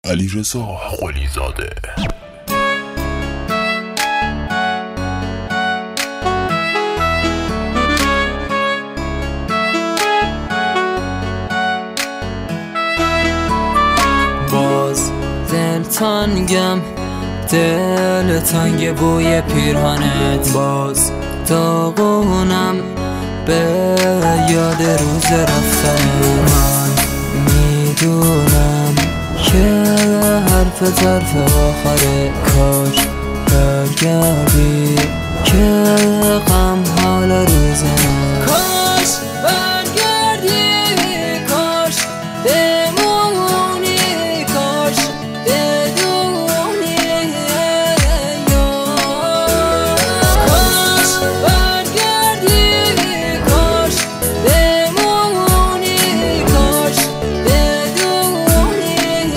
علیرضا قلیزاده. باز دل تنگم، دل تنگ بوی پیرهنت، باز داغونم به یاد روز رفتن. من میدونم که حرف طرف آخره، کاش برگردی که غم حال روز من. کاش برگردی، کاش بمونی، کاش بدونی، کاش برگردی، کاش بمونی، کاش بدونی.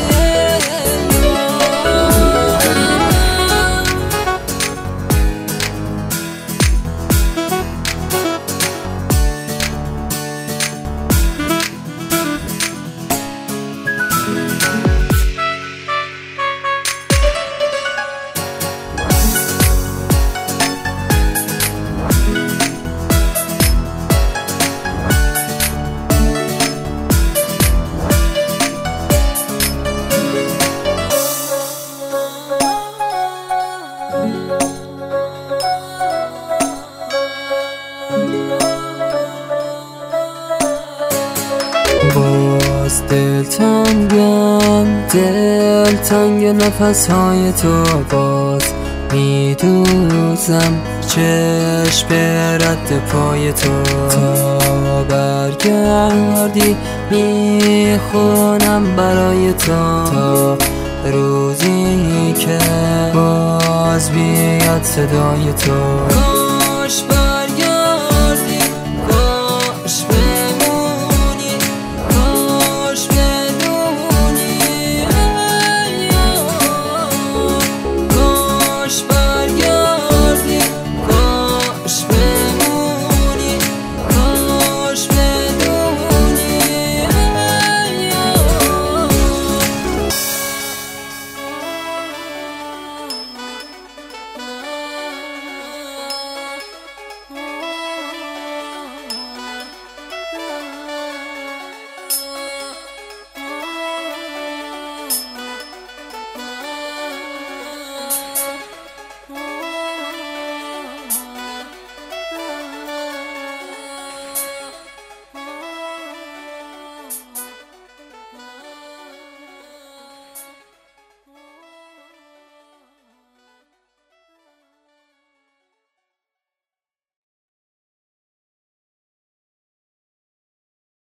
باز دلتنگم، دلتنگ نفس های تو، باز میدوزم چشم به رد پای تو. تا برگردی میخونم برای تو، تا روزی که باز بیاد صدای تو. کاش